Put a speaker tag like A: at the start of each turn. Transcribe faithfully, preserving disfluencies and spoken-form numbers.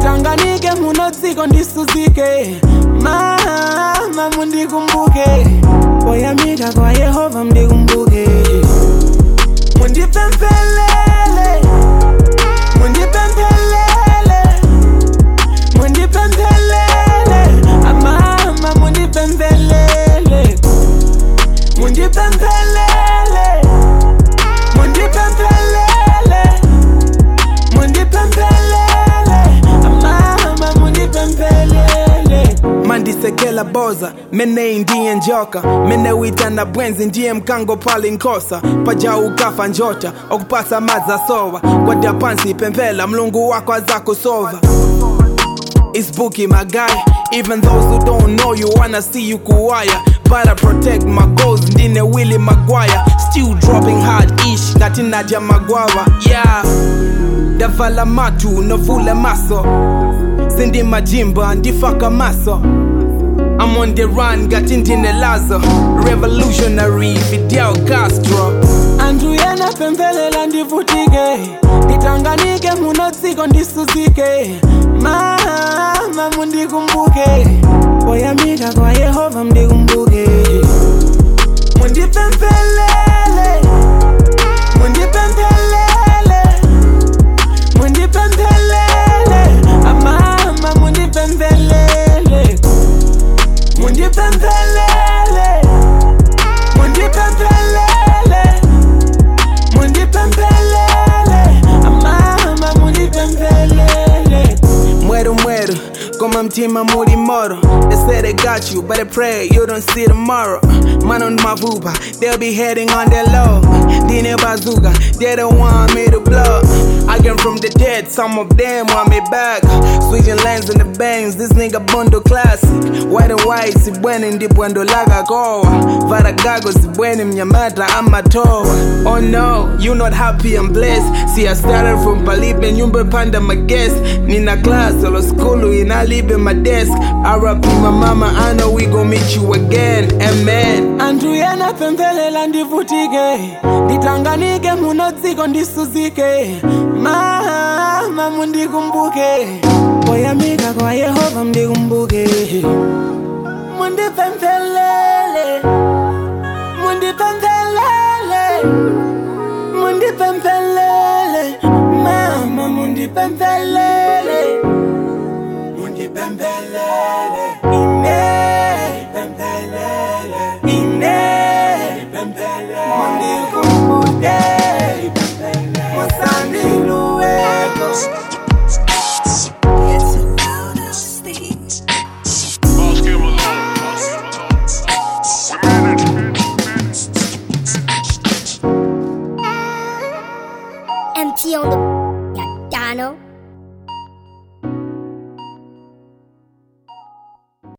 A: Nitanganike munotsiko ndisuzike. Mama mundikumbuke. Poyamika kwa Yehova mndikumbuke. Mundipempelele. Mundipempelele. Mundipempelele. Mama mundipempelele. Mundipempelele. Mundipempelele. Mundipempelele. Mama mundipempelele. Mandisekela boza, mene ndiye njoka. Mene witana bwenzi ndiye mkango pali nkosa. Paja ukafa njota, okupasa maza sowa. Kwada pansi pempela, mlungu wako azako sova. It's Bookie, my guy. Even those who don't know you wanna see you kuwaya. But I protect my goals, ndine Willie Maguire. Still dropping hard ish, ngati Nadia Magwawa. Yeah, davala matu, novula maso. Sindi majimba, ndifaka maso. I'm on the run, ngati ndine Lazo. Revolutionary, Fidel Castro. Andu yena pembelela ndivutike. Nitanganike munotsiko ndisuzike. Mama mundikumbuke. Poyamika kwa Yehova mndikumbuke. Mundipempelele. Mundipempelele. Mundipempelele. Mama mundipempelele. Mundipempelele. Mundipempelele. Mundipempelele. Mama mundipempelele. Muero muero, como mtima muri moro. They say they got you, but I pray you don't see tomorrow. Man on my vuba, they'll be heading on their low. Dine bazooka, they don't want me to blow. I came from the dead, some of them want me back. Switching lanes in the bangs, this nigga Bondo classic. White and white, si bweni ndipo ndo laga koa. Varagago si bweni mnyamata ama toa. Oh no, you not happy and blessed. See I started from Palibe, nyumbe panda my guest. Nina class, solo school, inalibe my desk. R I P my mama, I know we gon' meet you again, amen. Andu yena pembelela ndivutike. Nitanganike munotsiko ndisuzike. Mama mundikumbuke. Poyamika kwa Yehova mndikumbuke. Mundipempelele. Mundipempelele. Mundipempelele. Mama mundipempelele. Mundipempelele. Ine pempelele. Ine pempelele. Mundikumbuke. Musani luego.
B: M T on the Dano.